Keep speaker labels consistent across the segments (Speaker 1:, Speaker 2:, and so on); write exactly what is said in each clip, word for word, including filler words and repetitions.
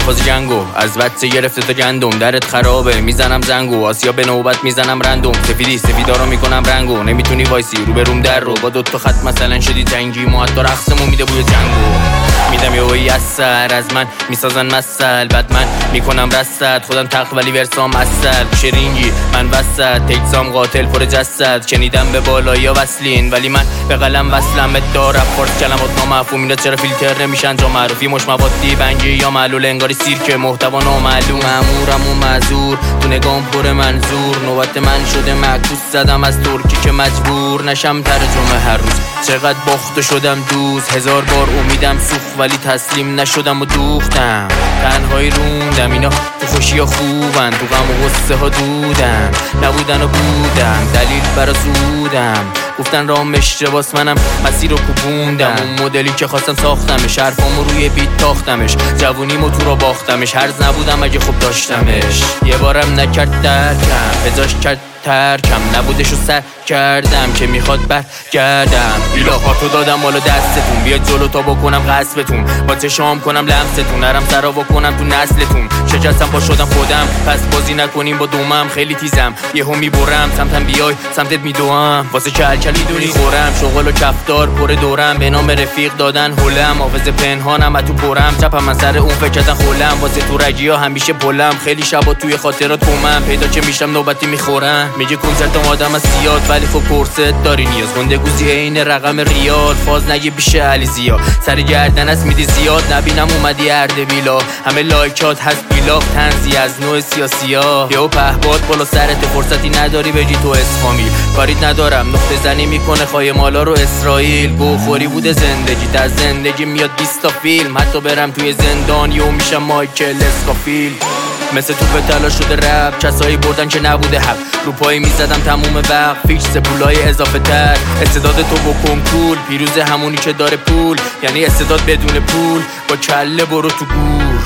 Speaker 1: فاز جنگو از بچه گرفته تا گندم، درت خرابه میزنم زنگو، آسیا به نوبت میزنم رندوم، سفیدی سفیدا رو میکنم رنگو، نمیتونی وایسی رو به روم در رو، با دو تا خط مثلا شدی جنگی، ما حتی رقصمون میده بوی جنگو، میدم یه وی از سر از من میسازن مسل، بعد من میکنم رصد، خودم تق ولی ورسام اصل، شرینگی من وسط تیکسام قاتل پر جسد، شنیدم به بالایی ها وصلین ولی من به قلم وصلم، دارم فارس کلمات نامفهوم، اینا چرا فیلتر نمیشن جا معروفی مش موادی بنگی یا معلول انگاری سیرک محتوا نامعلوم، مامورم و معذور تو نگام پر منظور، نوبت من شده معکوس زدم از ترکی که مجبور نشم ترجمه هر روز، چقدر باخته شدم دوست، هزار بار امیدم سوخت ولی تسلیم نشدم و دوختم، تنهایی روندم اینا تو خوشی ها خوبن، تو غم و غصه ها دودن نبودن و بودم، دلیل برا سودم، گفتن رام اشتباس منم مسیر رو کوبوندم، اون مدلی که خواستم ساختمش، حرفامو روی بیت تاختمش، جوونیمو تو رو باختمش، هرز نبودم اگه خوب داشتمش، یه بارم نکرد درکم بجاش کرد ترکم، نبودشو سر کردم که میخواد برگردم، ایلاهاتو دادم بالا دستتون، بیاید جلو تا بکنم غصبتون، با چشام کنم لمستون، نرم سرا بکنم تو نسلتون، شکستم با شدم خودم، پس بازی نکنیم با دومم، خیلی تیزم یهو میبرم سمتم، بیای سمتت میدوام، واسه کلکلی دونی خورم، شغل و کفتار پر دورم، به نام رفیق دادن هلم، حافظ پنهانم و تو برم، چپم من سر اون فکر کردن خولم، واسه تو رگیا همیشه پلم، خیلی شبا توی خاطرات تومم، پیدا که میشم نوبتی میخورم، میگه کنسرتم آدم از زیاد ولی خب پرست داری نیاز، گندگوزی عین رقم ریال، فاز نگه بیشه علی زیا، سر گردن از میدی زیاد، نبینم اومدی اردبیلا، همه لایکات هست بیلاخ تنزی از نوع سیاسیا، یهو پهباد بالا سرت، فرصتی نداری بگی تو اسفامیل، کاریت ندارم نقطه زنی میکنه خواهی مالا رو اسرائیل، گوخوری بوده زندگی در زندگی میاد بیست تا فیلم، حتی برم توی زندان یهو میشم مایکل اسکافیل، مثل تو به تلا شده رپ، کسایی بردن که نبوده حق، رو پایی میزدم تموم وقت، فیکس پولای اضافه تر، استعداد تو بکن کول، پیروز همونی که داره پول، یعنی استعداد بدون پول، با کله برو تو گور.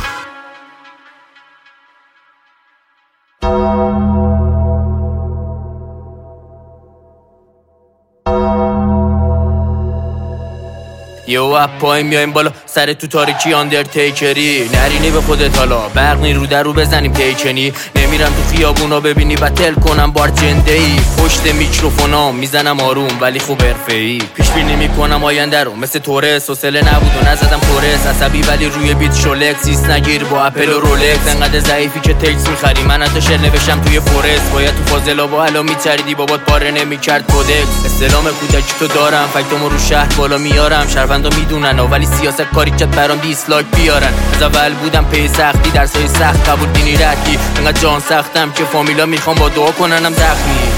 Speaker 1: یه و پای میایم بالا سر تو تاریکی آندرتیکری، نرینی به خودت حالا برقنی رو در رو بزنیم پیکنی، نمیرم تو خیابونا ببینی بتل کنم بار جنده ای، پشت میکروفونام میزنم آروم ولی خوب حرفه‌ای، پیش بینی میکنم آینده رو مثل تورس، حوصله نبود و نزدم تورس، عصبی ولی روی بیت شولکس، ایست نگیر با اپل و رولکس، انقدر ضعیفی که تکس میخری، من حتی شعر نوشتم توی فورست، باید تو فاضلا با الان میچریدی بابات پاره نمیکرد کدکس، استلام کودکی تو دارم، فکتامو رو شهر بالا میارم، شهروندا میدونن ولی سیاست کاری کرد برام دیسلایک بیارن، از اول بودم پی سختی درسای سخت قبول دینی ردی، انقدر جان سختم که فامیلا میخوام با دعا کننم زخمی،